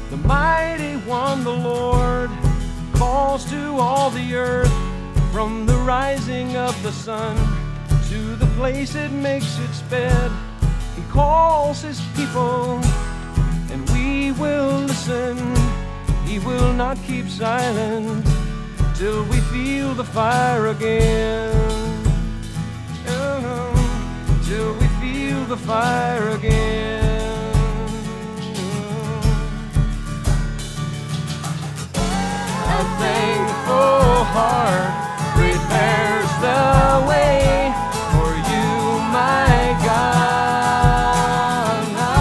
The mighty one, the Lord, calls to all the earth, from the rising of the sun to the place it makes its bed. He calls his people, and we will listen. He will not keep silent till we feel the fire again. Oh, no, till we feel the fire again. A thankful heart prepares the way for you, my God.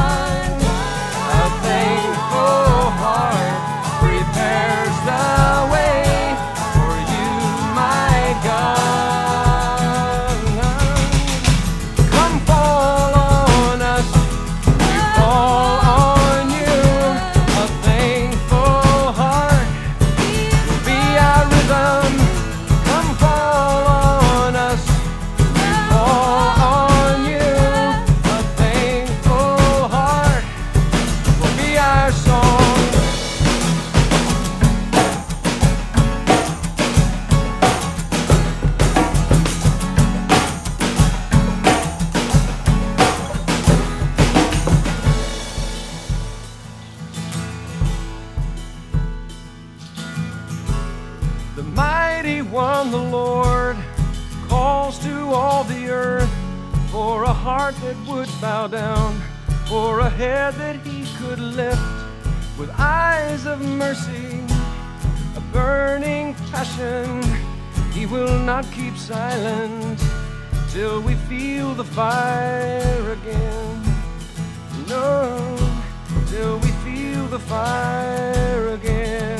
A thankful heart prepares the way for you, my God. Come fall on us, we fall on you. A thankful heart will be our rhythm. Come fall on us, we fall on you. A thankful heart will be our song. The mighty one, the Lord, calls to all the earth, for a heart that would bow down, for a head that he could lift, with eyes of mercy, a burning passion. He will not keep silent till we feel the fire again. No, till we feel the fire again.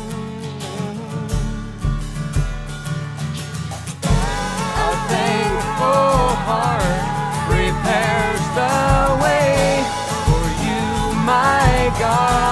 A thankful heart prepares the way for you, my God.